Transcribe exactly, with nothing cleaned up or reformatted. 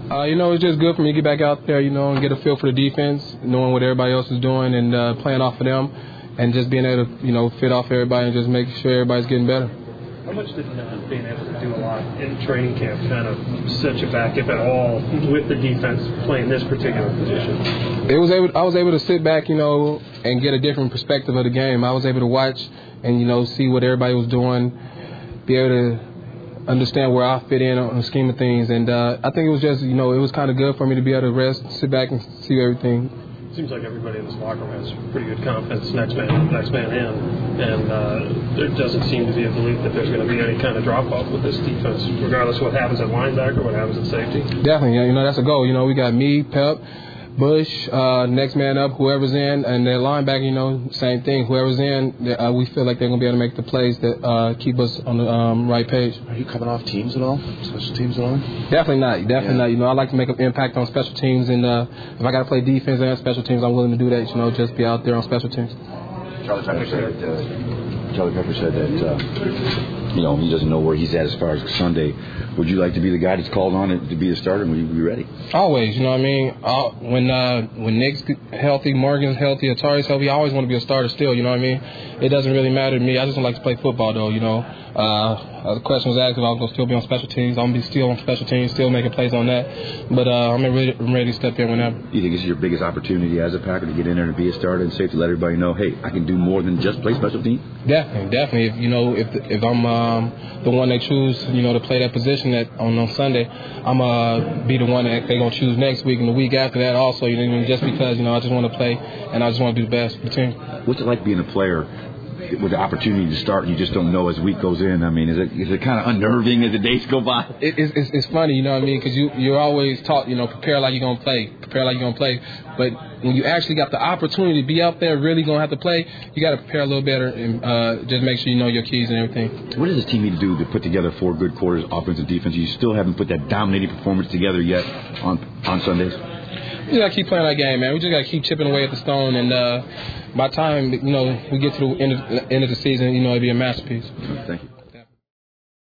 Uh, you know, it's just good for me to get back out there, you know, and get a feel for the defense, knowing what everybody else is doing and uh, playing off of them, and just being able to, you know, fit off everybody and just make sure everybody's getting better. How much did uh, being able to do a lot in training camp kind of set you back, if at all, with the defense playing this particular position? It was able. I was able to sit back, you know, and get a different perspective of the game. I was able to watch and, you know, see what everybody was doing, be able to understand where I fit in on the scheme of things. And uh, I think it was just, you know, it was kind of good for me to be able to rest, sit back and see everything. Seems like everybody in this locker room has pretty good confidence, next man, next man in, and uh, there doesn't seem to be a belief that there's going to be any kind of drop-off with this defense, regardless of what happens at linebacker, what happens at safety. Definitely, you know, that's a goal. You know, we got me, Pep, Bush, uh, next man up, whoever's in, and their linebacker, you know, same thing. Whoever's in, uh, we feel like they're going to be able to make the plays that uh, keep us on the um, right page. Are you coming off teams at all? Special teams at all? Definitely not. Definitely yeah. not. You know, I like to make an impact on special teams, and uh, if I got to play defense and special teams, I'm willing to do that, you know, just be out there on special teams. Charlie Pepper said that, uh, Charlie Pepper said that uh, you know, he doesn't know where he's at as far as Sunday. Would you like to be the guy that's called on to be the starter, and will you be ready? Always, you know what I mean? Uh, when uh, when Nick's healthy, Morgan's healthy, Atari's healthy, I always want to be a starter still, you know what I mean? It doesn't really matter to me. I just like to play football, though, you know. Uh, the question was asked if I was going to still be on special teams. I'm going to be still on special teams, still making plays on that. But uh, I'm, ready, I'm ready to step in whenever. You think this is your biggest opportunity as a Packer to get in there and be a starter and safe to let everybody know, hey, I can do more than just play special teams? Definitely, definitely. If, you know, if if I'm um, the one they choose, you know, to play that position that on, on Sunday, I'm going to be the one that they're going to choose next week and the week after that also, you know, just because, you know, I just want to play and I just want to do the best for the team. What's it like being a player with the opportunity to start and you just don't know as the week goes in? I mean, is it is it kind of unnerving as the days go by? It, it's, it's it's funny, you know what I mean, because you, you're always taught, you know, prepare like you're going to play, prepare like you're going to play. But when you actually got the opportunity to be out there really going to have to play, you got to prepare a little better and uh, just make sure you know your keys and everything. What does this team need to do to put together four good quarters, offense and defense? You still haven't put that dominating performance together yet on on Sundays? We got to keep playing that game, man. We just got to keep chipping away at the stone, and uh, by the time, you know, we get to the end of, end of the season, you know, it'll be a masterpiece. Thank you.